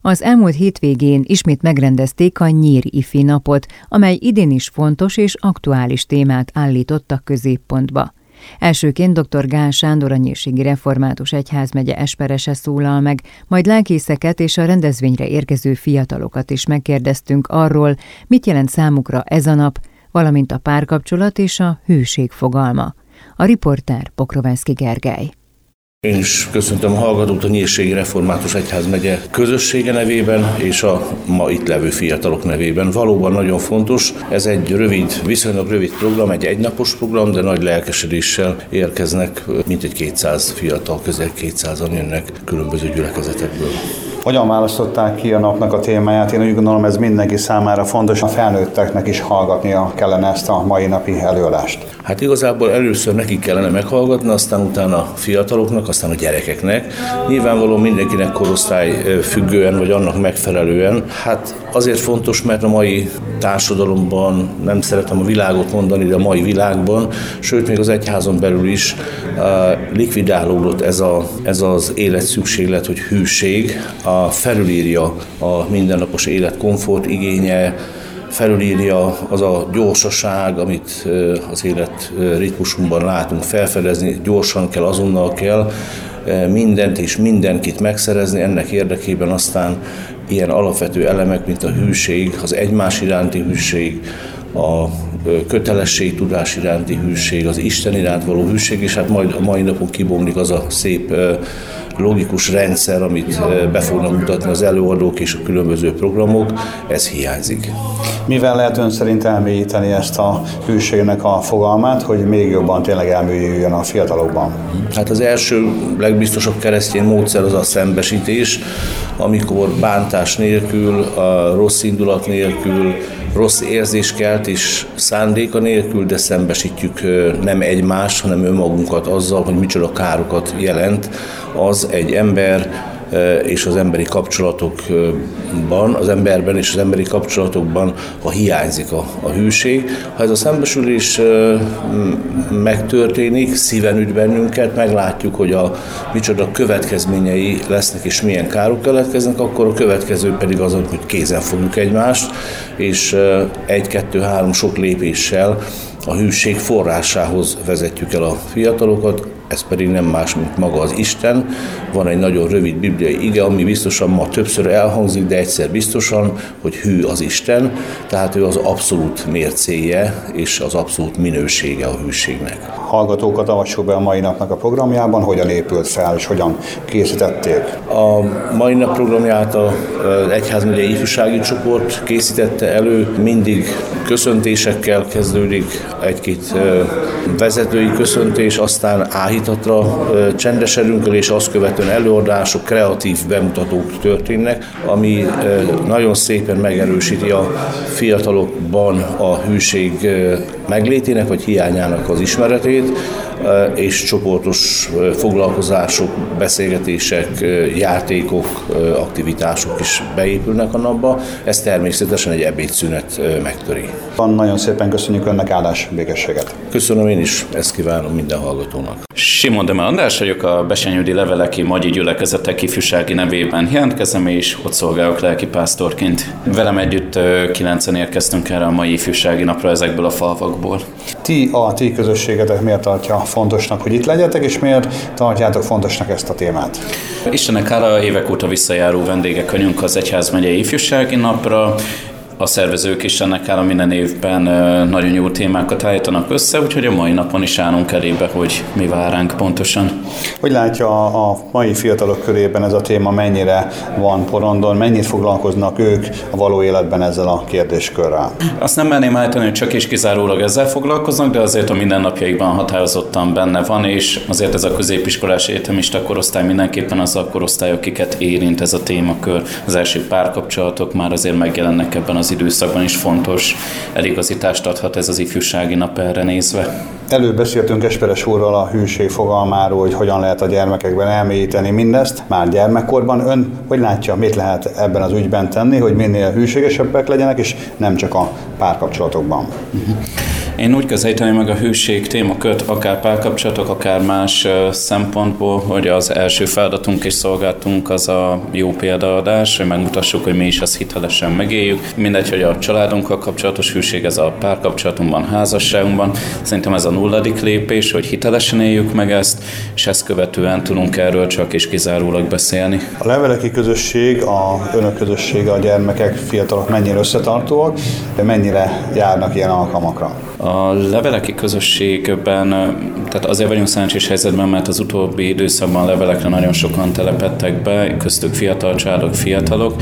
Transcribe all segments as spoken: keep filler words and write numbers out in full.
Az elmúlt hétvégén ismét megrendezték a Nyír Ifi napot, amely idén is fontos és aktuális témát állított a középpontba. Elsőként dr. Gál Sándor, a Nyírségi Református Egyházmegye esperese szólal meg, majd lelkészeket és a rendezvényre érkező fiatalokat is megkérdeztünk arról, mit jelent számukra ez a nap, valamint a párkapcsolat és a hűség fogalma. A riporter Pokrovánszky Gergely. Én is köszöntöm a hallgatót a Nyírségi Református Egyházmegye közössége nevében és a ma itt levő fiatalok nevében. Valóban nagyon fontos, ez egy rövid, viszonylag rövid program, egy egynapos program, de nagy lelkesedéssel érkeznek, mintegy kétszáz fiatal, közel kétszázan jönnek különböző gyülekezetekből. Hogyan választották ki a napnak a témáját? Én úgy gondolom, ez mindenki számára fontos, a felnőtteknek is hallgatnia kellene ezt a mai napi előadást. Hát igazából először nekik kellene meghallgatni, aztán utána a fiataloknak, aztán a gyerekeknek. Nyilvánvalóan mindenkinek korosztály függően, vagy annak megfelelően. Hát azért fontos, mert a mai társadalomban, nem szeretem a világot mondani, de a mai világban, sőt még az egyházon belül is likvidálódott ez, a, ez az életszükséglet, hogy hűség, a felülírja a mindennapos élet komfort igénye, felülírja az a gyorsaság, amit az élet ritmusunkban látunk felfedezni, gyorsan kell, azonnal kell mindent és mindenkit megszerezni, ennek érdekében aztán ilyen alapvető elemek, mint a hűség, az egymás iránti hűség, a kötelességtudás iránti hűség, az Isten iránt való hűség, és hát majd a mai napon kibomlik az a szép logikus rendszer, amit be fognak mutatni az előadók és a különböző programok, ez hiányzik. Mivel lehet ön szerint elmélyíteni ezt a hűségnek a fogalmát, hogy még jobban tényleg elmélyüljön a fiatalokban? Hát az első legbiztosabb keresztény módszer az a szembesítés, amikor bántás nélkül, a rossz indulat nélkül, rossz érzéskelt és szándéka nélkül, de szembesítjük nem egymást, hanem önmagunkat azzal, hogy micsoda károkat jelent az egy ember és az emberi kapcsolatokban, az emberben és az emberi kapcsolatokban, ha hiányzik a, a hűség. Ha ez a szembesülés megtörténik, szíven üt bennünket, meglátjuk, hogy a micsoda következményei lesznek és milyen károk keletkeznek, akkor a következő pedig az, hogy kézen fogjuk egymást, és egy, kettő, három sok lépéssel a hűség forrásához vezetjük el a fiatalokat, ez pedig nem más, mint maga az Isten. Van egy nagyon rövid bibliai ige, ami biztosan ma többször elhangzik, de egyszer biztosan, hogy hű az Isten, tehát ő az abszolút mércéje és az abszolút minősége a hűségnek. Hallgatókat avassuk be a mai napnak a programjában, hogyan épült fel és hogyan készítették? A mai nap programját az Egyházmegyei Ifjúsági Csoport készítette elő, mindig köszöntésekkel kezdődik, egy-két vezetői köszöntés, aztán áhítatra csendesedünk el, és azt követően előadások, kreatív bemutatók történnek, ami nagyon szépen megerősíti a fiatalokban a hűség meglétének vagy hiányának az ismeretét, és csoportos foglalkozások, beszélgetések, játékok, aktivitások is beépülnek a napba. Ez természetesen egy ebédszünet megtöri. Nagyon szépen köszönjük önnek, áldás, békességet. Köszönöm én is, ezt kívánom minden hallgatónak. Simon Demel András vagyok, a Besenyődi Leveleki Magyi Gyülekezetek ifjúsági nevében jelentkezem, és ott szolgálok lelkipásztorként. Velem együtt kilencen érkeztünk erre a mai ifjúsági napra ezekből a falvakból. Ti, a ti közösségetek miért tartja fontosnak, hogy itt legyetek, és miért tartjátok fontosnak ezt a témát? Istennek hála, évek óta visszajáró vendégek vagyunk az Egyházmegyei Ifjúsági Napra. A szervezők is ennek hála minden évben nagyon jó témákat állítanak össze, úgyhogy a mai napon is állunk elébe, hogy mi vár ránk pontosan. Hogy látja a mai fiatalok körében ez a téma mennyire van porondon, mennyit foglalkoznak ők a való életben ezzel a kérdéskörrel? Azt nem merném állítani, hogy csak és kizárólag ezzel foglalkoznak, de azért a mindennapjaikban határozottan benne van, és azért ez a középiskolás egyetemista korosztály mindenképpen az a korosztály, akiket érint ez a témakör. Az első párkapcsolatok már azért megjelennek ebben az időszakban is, fontos eligazítást adhat ez az ifjúsági nap erre nézve. Előbb beszéltünk Esperes úrral a hűség fogalmáról, hogy hogyan lehet a gyermekekben elmélyíteni mindezt, már gyermekkorban. Ön hogy látja, mit lehet ebben az ügyben tenni, hogy minél hűségesebbek legyenek, és nem csak a párkapcsolatokban? Én úgy közelíteném meg a hűség témakört, akár párkapcsolatok, akár más szempontból, hogy az első feladatunk és szolgálatunk az a jó példaadás, hogy megmutassuk, hogy mi is azt hitelesen megéljük. Mindegy, hogy a családunkkal kapcsolatos hűség, ez a párkapcsolatunkban, házasságunkban. Szerintem ez a nulladik lépés, hogy hitelesen éljük meg ezt, és ezt követően tudunk erről csak és kizárólag beszélni. A leveleki közösség, a önök közössége, a gyermekek, fiatalok mennyire összetartóak, de mennyire járnak ilyen alkalmakra? A leveleki közösségben, tehát azért vagyunk szerencsés helyzetben, mert az utóbbi időszakban levelekre nagyon sokan telepedtek be, köztük fiatal családok, fiatalok,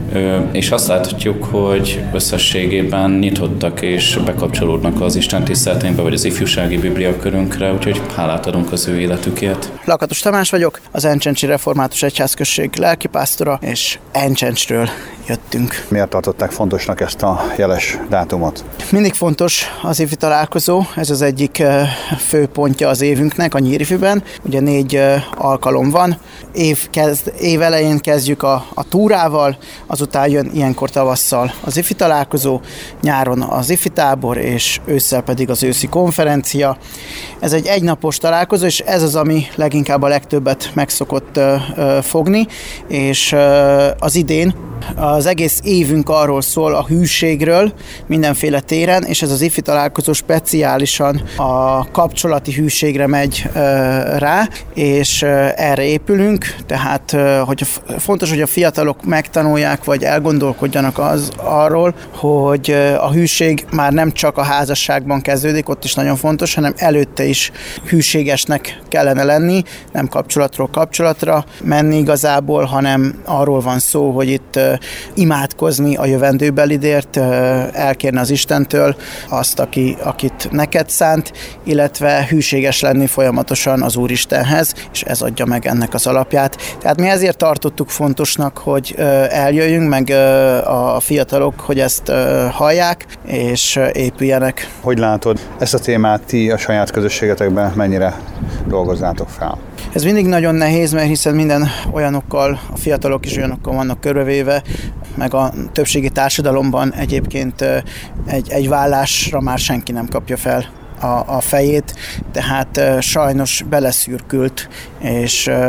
és azt láthatjuk, hogy összességében nyitottak és bekapcsolódnak az Isten tiszteleteinkbe, vagy az ifjúsági bibliakörünkre, úgyhogy hálát adunk az ő életükért. Lakatos Tamás vagyok, az Encsencsi Református Egyházközség lelkipásztora, és Encsencsről jöttünk. Miért tartották fontosnak ezt a jeles dátumot? Mindig fontos az évi találkozó, ez az egyik fő pontja az évünknek a Nyírifiben. Ugye négy alkalom van, év, kezd, év elején kezdjük a, a túrával, azután jön ilyenkor tavasszal az ifi találkozó, nyáron az ifi tábor, és ősszel pedig az őszi konferencia. Ez egy egynapos találkozó, és ez az, ami leginkább a legtöbbet meg szokott uh, uh, fogni, és uh, az idén az egész évünk arról szól, a hűségről mindenféle téren, és ez az ifi találkozó speciálisan a kapcsolati hűségre megy uh, rá, és uh, erre épülünk, tehát uh, hogy fontos, hogy a fiatalok megtanulják, vagy elgondolkodjanak az arról, hogy uh, a hűség már nem csak a házasságban kezdődik, ott is nagyon fontos, hanem előtte is hűségesnek kellene lenni, nem kapcsolatról kapcsolatra menni igazából, hanem arról van szó, hogy itt uh, imádkozni a jövendőbelidért, uh, elkérni az Istentől azt, aki, akit neked szánt, illetve hűséges lenni folyamatosan az Úristenhez, és ez adja meg ennek az alapját. Tehát mi ezért tartottuk fontosnak, hogy uh, eljöjjünk, meg uh, a fiatalok, hogy ezt uh, hallják, és uh, épüljenek. Hogy látod, ezt a témát ti a saját közösségetekben mennyire dolgoznátok fel? Ez mindig nagyon nehéz, mert hiszen minden olyanokkal, a fiatalok is olyanokkal vannak körbevéve, meg a többségi társadalomban egyébként egy, egy vállásra már senki nem kapja fel a, a fejét, tehát uh, sajnos beleszürkült és uh,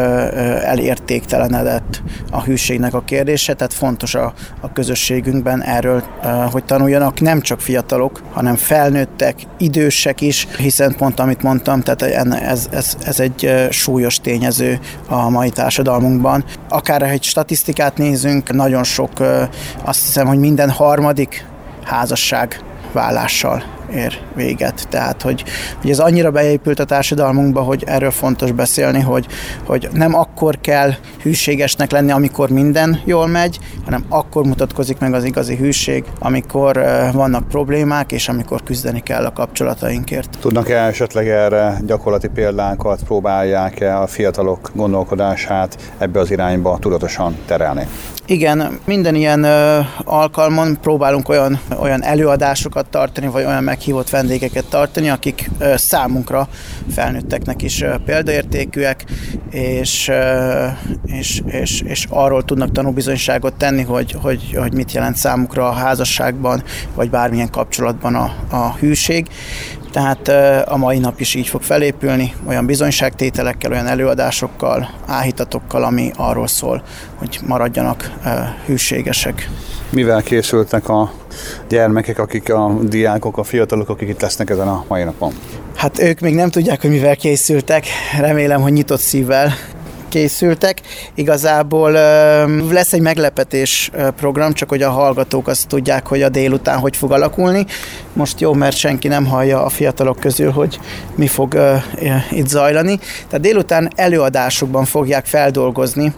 elértéktelenedett a hűségnek a kérdése, tehát fontos a, a közösségünkben erről, uh, hogy tanuljanak nem csak fiatalok, hanem felnőttek, idősek is, hiszen pont amit mondtam, tehát ez, ez, ez egy uh, súlyos tényező a mai társadalmunkban. Akár egy statisztikát nézünk, nagyon sok, uh, azt hiszem, hogy minden harmadik házasság vállással ér véget. Tehát, hogy, hogy ez annyira beépült a társadalmunkba, hogy erről fontos beszélni, hogy, hogy nem akkor kell hűségesnek lenni, amikor minden jól megy, hanem akkor mutatkozik meg az igazi hűség, amikor uh, vannak problémák, és amikor küzdeni kell a kapcsolatainkért. Tudnak-e esetleg erre gyakorlati példákat, próbálják-e a fiatalok gondolkodását ebbe az irányba tudatosan terelni? Igen, minden ilyen ö, alkalmon próbálunk olyan, olyan előadásokat tartani, vagy olyan meghívott vendégeket tartani, akik ö, számunkra felnőtteknek is ö, példaértékűek, és, ö, és, és, és arról tudnak tanúbizonyságot tenni, hogy, hogy, hogy mit jelent számukra a házasságban, vagy bármilyen kapcsolatban a, a hűség. Tehát a mai nap is így fog felépülni, olyan bizonyságtételekkel, olyan előadásokkal, áhítatokkal, ami arról szól, hogy maradjanak hűségesek. Mivel készültek a gyermekek, akik a diákok, a fiatalok, akik itt lesznek ezen a mai napon? Hát ők még nem tudják, hogy mivel készültek. Remélem, hogy nyitott szívvel készültek. Igazából lesz egy meglepetés program, csak hogy a hallgatók azt tudják, hogy a délután hogy fog alakulni. Most jó, mert senki nem hallja a fiatalok közül, hogy mi fog itt zajlani. Tehát délután előadásokban fogják feldolgozni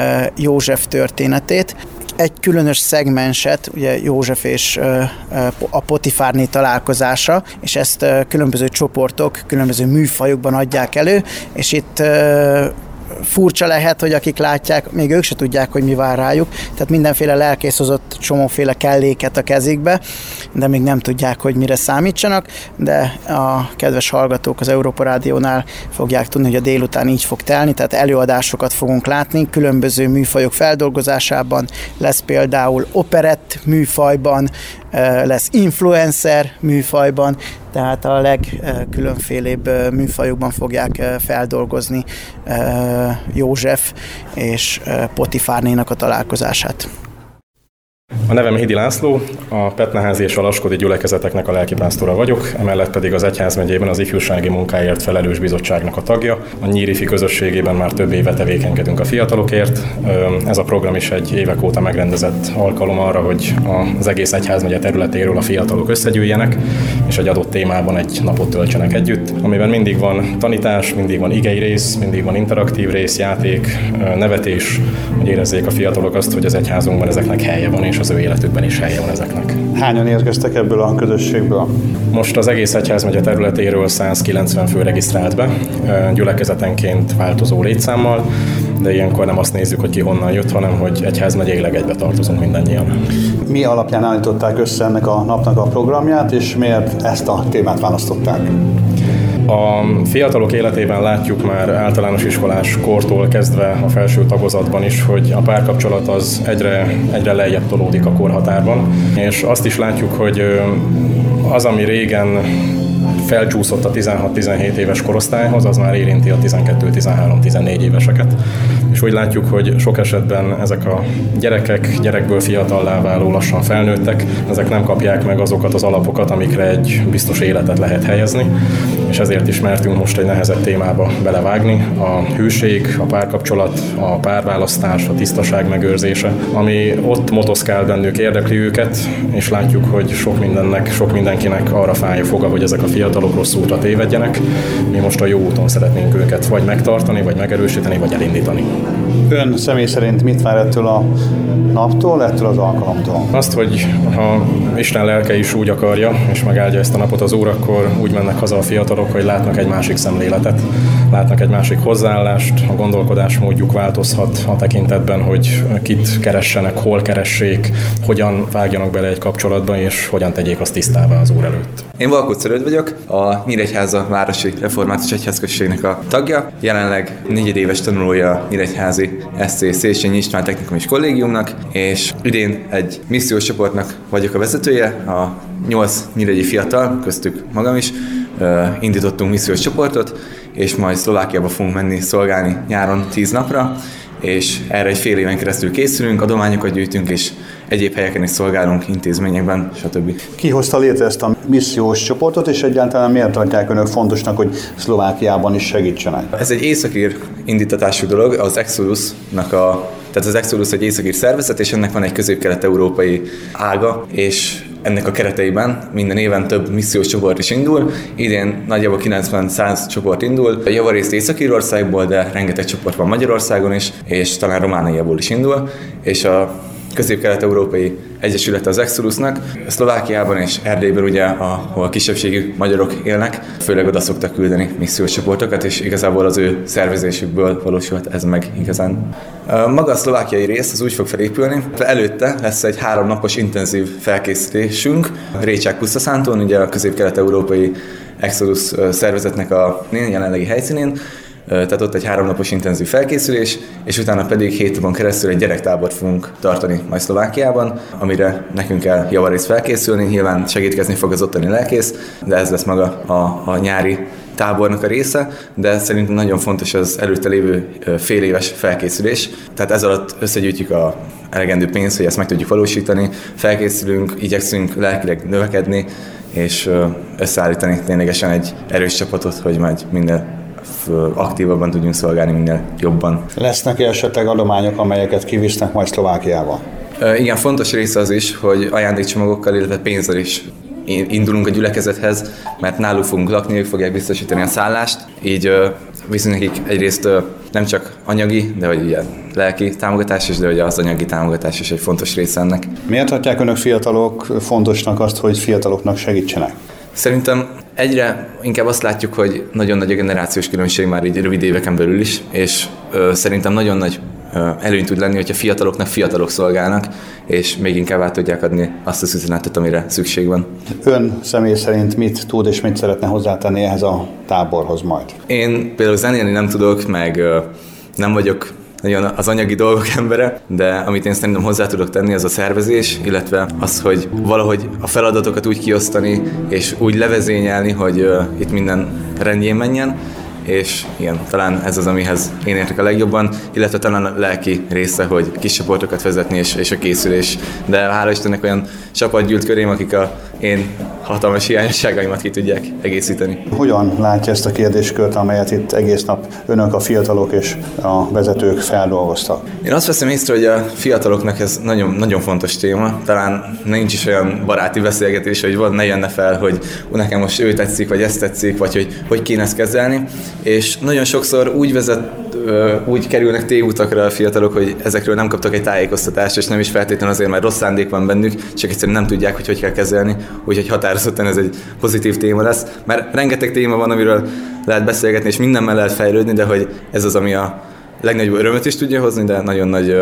József történetét. Egy különös szegmenset, ugye József és a Potifárné találkozása, és ezt különböző csoportok, különböző műfajokban adják elő, és itt furcsa lehet, hogy akik látják, még ők se tudják, hogy mi vár rájuk, tehát mindenféle lelkész hozott csomóféle kelléket a kezükbe, de még nem tudják, hogy mire számítsanak, de a kedves hallgatók az Európa Rádiónál fogják tudni, hogy a délután így fog telni, tehát előadásokat fogunk látni, különböző műfajok feldolgozásában, lesz például operett műfajban lesz influencer műfajban, tehát a legkülönfélébb műfajokban fogják feldolgozni József és Potifárnénak a találkozását. A nevem Hidi László, a Petnaházi és a Laskodi gyülekezeteknek a lelkipásztora vagyok, emellett pedig az Egyházmegyében az ifjúsági munkáért felelős bizottságnak a tagja. A Nyírifi közösségében már több éve tevékenykedünk a fiatalokért. Ez a program is egy évek óta megrendezett alkalom arra, hogy az egész Egyházmegye területéről a fiatalok összegyűjjenek, és egy adott témában egy napot töltsenek együtt, amiben mindig van tanítás, mindig van igei rész, mindig van interaktív rész, játék, nevetés, hogy érezzék a fiatalok azt, hogy az egyházunkban ezeknek helye van, és az ő életükben is helye van ezeknek. Hányan érkeztek ebből a közösségből? Most az egész Egyházmegye területéről százkilencven fő regisztrált be, gyülekezetenként változó létszámmal, de ilyenkor nem azt nézzük, hogy ki honnan jött, hanem hogy egyházmegyeileg egybe tartozunk mindannyian. Mi alapján állították össze ennek a napnak a programját, és miért ezt a témát választották? A fiatalok életében látjuk már általános iskolás kortól kezdve a felső tagozatban is, hogy a párkapcsolat az egyre, egyre lejjebb tolódik a korhatárban, és azt is látjuk, hogy az, ami régen felcsúszott a tizenhat-tizenhét éves korosztályhoz, az már érinti a tizenkettő, tizenhárom, tizennégy éveseket. És úgy látjuk, hogy sok esetben ezek a gyerekek, gyerekből fiatallá váló lassan felnőttek, ezek nem kapják meg azokat az alapokat, amikre egy biztos életet lehet helyezni, és ezért is mertünk most egy nehezebb témába belevágni. A hűség, a párkapcsolat, a párválasztás, a tisztaság megőrzése, ami ott motoszkál bennük, érdekli őket, és látjuk, hogy sok mindennek, sok mindenkinek arra fáj a foga, hogy ezek a fiatalok rossz útra tévedjenek. Mi most a jó úton szeretnénk őket vagy megtartani, vagy megerősíteni, vagy elindítani. Ön személy szerint mit vár ettől a naptól, ettől az alkalomtól? Azt, hogy ha Isten lelke is úgy akarja, és megáldja ezt a napot az Úr, akkor úgy mennek haza a fiatalok, hogy látnak egy másik szemléletet, látnak egy másik hozzáállást, a gondolkodásmódjuk változhat a tekintetben, hogy kit keressenek, hol keressék, hogyan vágjanak bele egy kapcsolatba, és hogyan tegyék azt tisztává az Úr előtt. Én Valkó Cöröd vagyok, a Nyíregyháza Városi Református Egyházközségnek a tagja, jelenleg negyedéves tanulója a Nyíregyházi es cé Széchenyi István Technikum Kollégiumnak, és idén egy missziós csoportnak vagyok a vezetője, a nyolc nyíregyi fiatal, köztük magam is, indítottunk missziós csoportot, és majd Szlovákiába fogunk menni szolgálni nyáron tíz napra, és erre egy fél éven keresztül készülünk, adományokat gyűjtünk, és egyéb helyeken is szolgálunk, intézményekben, stb. Ki hozta létre ezt a missziós csoportot, és egyáltalán miért tartják önök fontosnak, hogy Szlovákiában is segítsenek? Ez egy északír indítatású dolog, az Exodusnak a, tehát az Exodus egy északír szervezet, és ennek van egy közép-kelet-európai ága, és ennek a kereteiben minden éven több missziós csoport is indul. Idén nagyjából kilencven-száz csoport indul, javarészt Észak-Írországból, de rengeteg csoport van Magyarországon is, és talán Romániából is indul, és a közép-kelet-európai egyesület az Exodusnak. Szlovákiában és Erdélyben ugye, ahol kisebbségi magyarok élnek, főleg oda szoktak küldeni missziós csoportokat, és igazából az ő szervezésükből valósult ez meg igazán. Maga a szlovákiai rész az úgy fog felépülni, előtte lesz egy három napos intenzív felkészítésünk Récsák Pusztaszántón, ugye a közép-kelet-európai Exodus szervezetnek a jelenlegi helyszínén, tehát ott egy háromnapos intenzív felkészülés, és utána pedig hét napon keresztül egy gyerektábort fogunk tartani majd Szlovákiában, amire nekünk kell javarészt felkészülni, nyilván segítkezni fog az ottani lelkész, de ez lesz maga a, a nyári tábornak a része, de szerintem nagyon fontos az előtte lévő fél éves felkészülés. Tehát ez alatt összegyűjtjük a elegendő pénzt, hogy ezt meg tudjuk valósítani, felkészülünk, igyekszünk lelkileg növekedni, és összeállítani ténylegesen egy erős csapatot, hogy majd minden aktívabban tudjunk szolgálni, minél jobban. Lesznek esetleg adományok, amelyeket kivisznek majd Szlovákiába? Igen, fontos része az is, hogy ajándékcsomagokkal, illetve pénzzel is indulunk a gyülekezethez, mert náluk fogunk lakni, ők fogják biztosítani a szállást, így viszont nekik egyrészt nem csak anyagi, de hogy ilyen lelki támogatás is, de hogy az anyagi támogatás is egy fontos része ennek. Miért tartják önök fiatalok fontosnak azt, hogy fiataloknak segítsenek? Szerintem egyre inkább azt látjuk, hogy nagyon nagy a generációs különbség már így rövid éveken belül is, és ö, szerintem nagyon nagy ö, előny tud lenni, hogyha fiataloknak fiatalok szolgálnak, és még inkább át tudják adni azt az üzenetet, amire szükség van. Ön személy szerint mit tud és mit szeretne hozzátenni ehhez a táborhoz majd? Én például zenélni nem tudok, meg ö, nem vagyok nagyon az anyagi dolgok embere, de amit én szerintem hozzá tudok tenni, az a szervezés, illetve az, hogy valahogy a feladatokat úgy kiosztani, és úgy levezényelni, hogy uh, itt minden rendjén menjen, és igen, talán ez az, amihez én értek a legjobban, illetve talán a lelki része, hogy kis csoportokat vezetni és, és a készülés. De hála Istennek olyan csapat gyűlt körém, akik a én hatalmas hiányosságaimat ki tudják egészíteni. Hogyan látja ezt a kérdéskört, amelyet itt egész nap önök, a fiatalok és a vezetők feldolgoztak? Én azt veszem észre, hogy a fiataloknak ez nagyon, nagyon fontos téma. Talán nincs is olyan baráti beszélgetés, hogy van, ne jönne fel, hogy nekem most ő tetszik, vagy ezt tetszik, vagy hogy hogy kéne ezt kezelni. És nagyon sokszor úgy vezet, úgy kerülnek tévutakra a fiatalok, hogy ezekről nem kaptak egy tájékoztatást, és nem is feltétlenül azért, mert rossz szándék van bennük, csak egyszerűen nem tudják, hogy hogy kell kezelni, úgyhogy határozottan ez egy pozitív téma lesz, mert rengeteg téma van, amiről lehet beszélgetni, és mindenben lehet fejlődni, de hogy ez az, ami a legnagyobb örömöt is tudja hozni, de nagyon nagy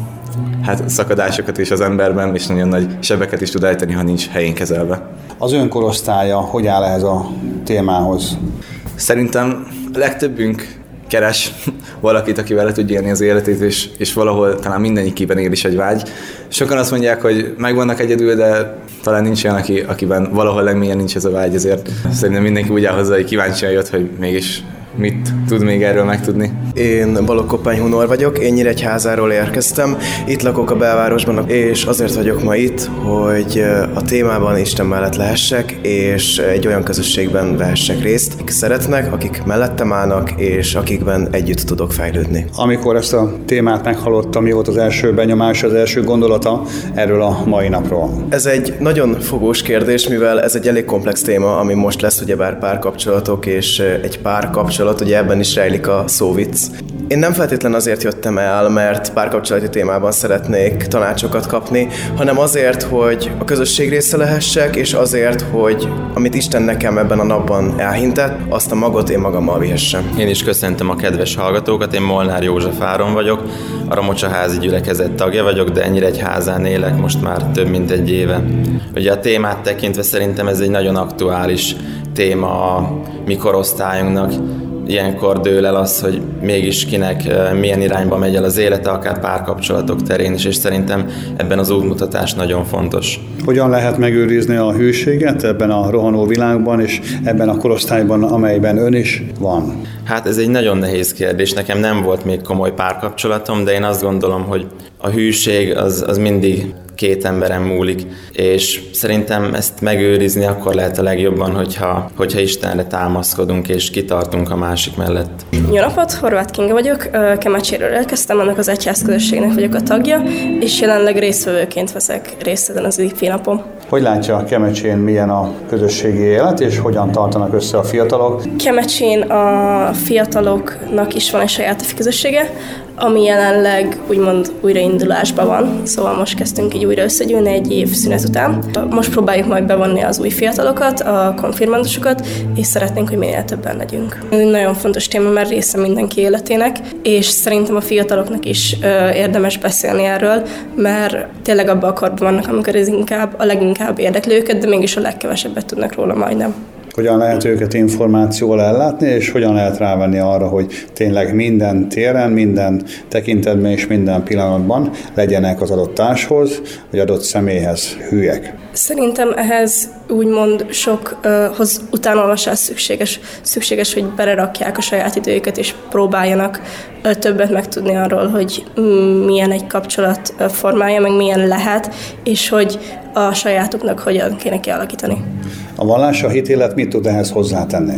hát, szakadásokat is az emberben, és nagyon nagy sebeket is tud ejteni, ha nincs helyén kezelve. Az ön korosztálya hogy áll ehhez a témához? Szerintem a legtöbbünk keres valakit, akivel le tudja élni az életét, és, és valahol talán mindegyikében él is egy vágy. Sokan azt mondják, hogy megvannak egyedül, de talán nincs olyan, aki, akiben valahol legmélyen nincs ez a vágy, ezért szerintem mindenki úgy áll hozzá, hogy kíváncsian jött, hogy mégis mit tud még erről megtudni. Én Balogh Koppány Hunor vagyok, én Nyíregyházáról érkeztem, itt lakok a belvárosban, és azért vagyok ma itt, hogy a témában Isten mellett lehessek, és egy olyan közösségben vehessek részt, akik szeretnek, akik mellettem állnak, és akikben együtt tudok fejlődni. Amikor ezt a témát meghallottam, mi volt az első benyomás, az első gondolata erről a mai napról? Ez egy nagyon fogós kérdés, mivel ez egy elég komplex téma, ami most lesz ugyebár párkapcsolatok, és egy párkapcsolat, ugye ebben is rejlik a szóvic. Én nem feltétlenül azért jöttem el, mert párkapcsolati témában szeretnék tanácsokat kapni, hanem azért, hogy a közösség része lehessek, és azért, hogy amit Isten nekem ebben a napban elhintett, azt a magot én magammal vihessem. Én is köszöntöm a kedves hallgatókat, én Molnár József Áron vagyok, a Ramocsaházi gyülekezet tagja vagyok, de Nyíregyházán élek most már több mint egy éve. Ugye a témát tekintve szerintem ez egy nagyon aktuális téma a mi korosztályunknak. Ilyenkor dől el az, hogy mégis kinek milyen irányba megy el az élete, akár párkapcsolatok terén is, és szerintem ebben az útmutatás nagyon fontos. Hogyan lehet megőrizni a hűséget ebben a rohanó világban, és ebben a korosztályban, amelyben ön is van? Hát ez egy nagyon nehéz kérdés. Nekem nem volt még komoly párkapcsolatom, de én azt gondolom, hogy a hűség az, az mindig két emberen múlik, és szerintem ezt megőrizni akkor lehet a legjobban, hogyha, hogyha Istenre támaszkodunk és kitartunk a másik mellett. Jó napot, Horváth Kinga vagyok, Kemecséről érkeztem, annak az egyházközösségnek vagyok a tagja, és jelenleg résztvevőként veszek részt ezen az ifi napon. Hogy látja Kemecsén, milyen a közösségi élet, és hogyan tartanak össze a fiatalok? Kemecsén a fiataloknak is van egy saját ifi közössége, ami jelenleg úgymond újraindulásban van, szóval most kezdtünk így újra összegyűlni egy év szünet után. Most próbáljuk majd bevonni az új fiatalokat, a konfirmandusokat, és szeretnénk, hogy minél többen legyünk. Ez egy nagyon fontos téma, mert része mindenki életének, és szerintem a fiataloknak is ö, érdemes beszélni erről, mert tényleg abban a korban vannak, amikor ez inkább a leginkább érdekli őket, de mégis a legkevesebbet tudnak róla majdnem. Hogyan lehet őket információval ellátni, és hogyan lehet rávenni arra, hogy tényleg minden téren, minden tekintetben és minden pillanatban legyenek az adott társhoz, vagy adott személyhez hűek? Szerintem ehhez úgymond sok uh, hoz utánolvasás szükséges, szükséges, hogy belerakják a saját időjüket, és próbáljanak uh, többet megtudni arról, hogy mm, milyen egy kapcsolat uh, formája, meg milyen lehet, és hogy a sajátuknak hogyan kéne kialakítani. A vallás, a hitélet mit tud ehhez hozzátenni?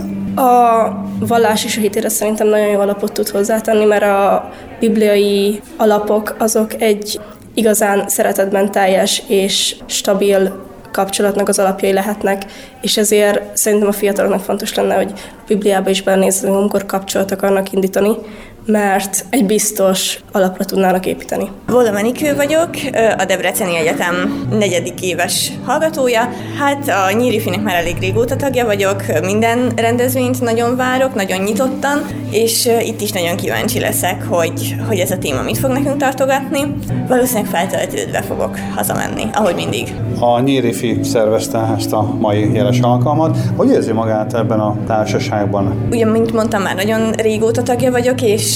A vallás és a hitélet szerintem nagyon jó alapot tud hozzátenni, mert a bibliai alapok azok egy igazán szeretetben teljes és stabil kapcsolatnak az alapjai lehetnek, és ezért szerintem a fiataloknak fontos lenne, hogy a Bibliába is belenézzenek, amikor kapcsolatot akarnak indítani, mert egy biztos alapra tudnának építeni. Vola Menikő vagyok, a Debreceni Egyetem negyedik éves hallgatója. Hát a Nyírifinek már elég régóta tagja vagyok, minden rendezvényt nagyon várok, nagyon nyitottan, és itt is nagyon kíváncsi leszek, hogy, hogy ez a téma mit fog nekünk tartogatni. Valószínűleg feltöltődve fogok hazamenni, ahogy mindig. A Nyírifi szervezte ezt a mai jeles alkalmat. Hogy érzi magát ebben a társaságban? Ugyan, mint mondtam, már nagyon régóta tagja vagyok, és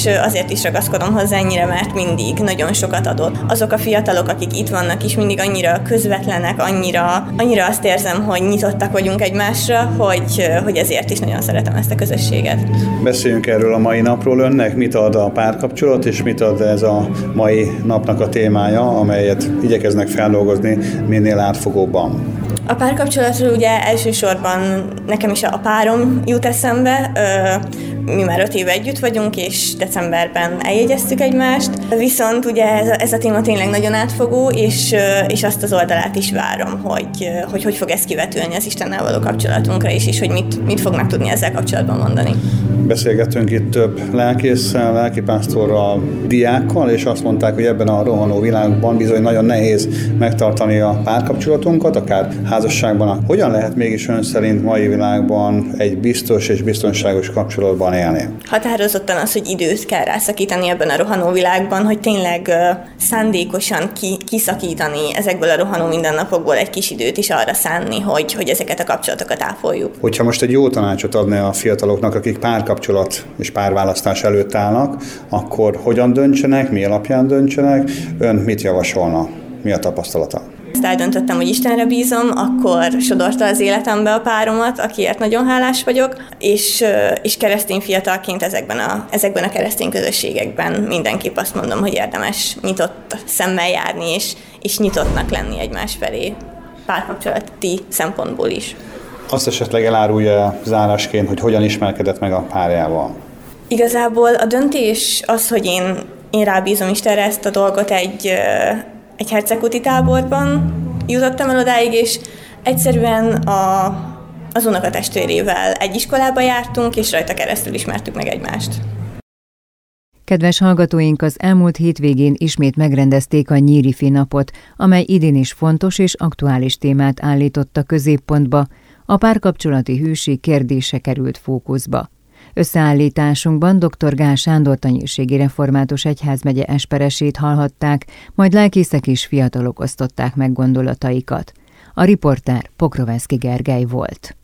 és azért is ragaszkodom hozzá ennyire, mert mindig nagyon sokat adott. Azok a fiatalok, akik itt vannak is, mindig annyira közvetlenek, annyira, annyira azt érzem, hogy nyitottak vagyunk egymásra, hogy, hogy ezért is nagyon szeretem ezt a közösséget. Beszéljünk erről a mai napról önnek, mit ad a párkapcsolat, és mit ad ez a mai napnak a témája, amelyet igyekeznek feldolgozni minél átfogóbban. A párkapcsolatról ugye elsősorban nekem is a párom jut eszembe. Mi már öt éve együtt vagyunk, és decemberben eljegyeztük egymást. Viszont ugye ez a, ez a téma tényleg nagyon átfogó, és, és azt az oldalát is várom, hogy, hogy hogy fog ez kivetülni az Istennel való kapcsolatunkra is, és hogy mit, mit fognak tudni ezzel kapcsolatban mondani. Beszélgettünk itt több lelkésszel, lelkipásztorral, diákkal, és azt mondták, hogy ebben a rohanó világban bizony nagyon nehéz megtartani a párkapcsolatunkat, akár házasságban. Hogyan lehet mégis ön szerint mai világban egy biztos és biztonságos kapcsolatban élni? Határozottan az, hogy időt kell rászakítani ebben a rohanó világban, hogy tényleg uh, szándékosan ki, kiszakítani ezekből a rohanó mindennapokból egy kis időt is arra szánni, hogy, hogy ezeket a kapcsolatokat ápoljuk. Hogyha most egy jó tanácsot adné a fiataloknak, akik párkapcsolat és párválasztás előtt állnak, akkor hogyan döntsenek, mi alapján döntsenek, ön mit javasolna? Mi a tapasztalata? Ezt eldöntöttem, hogy Istenre bízom, akkor sodorta az életembe a páromat, akiért nagyon hálás vagyok, és, és keresztény fiatalként ezekben a, ezekben a keresztény közösségekben mindenképp azt mondom, hogy érdemes nyitott szemmel járni, és, és nyitottnak lenni egymás felé párkapcsolati szempontból is. Azt esetleg elárulja zárásként, hogy hogyan ismerkedett meg a párjával? Igazából a döntés az, hogy én, én rábízom Istenre ezt a dolgot, egy, egy hercegúti táborban jutottam el odáig, és egyszerűen a, az unokatestvérével egy iskolába jártunk, és rajta keresztül ismertük meg egymást. Kedves hallgatóink, az elmúlt hétvégén ismét megrendezték a Nyírifi napot, amely idén is fontos és aktuális témát állított a középpontba. A párkapcsolati hűség kérdése került fókuszba. Összeállításunkban dr. Gál Sándor Tanyérségi Református Egyházmegye esperesét hallhatták, majd lelkészek és fiatalok osztották meg gondolataikat. A riporter Pokroveszki Gergely volt.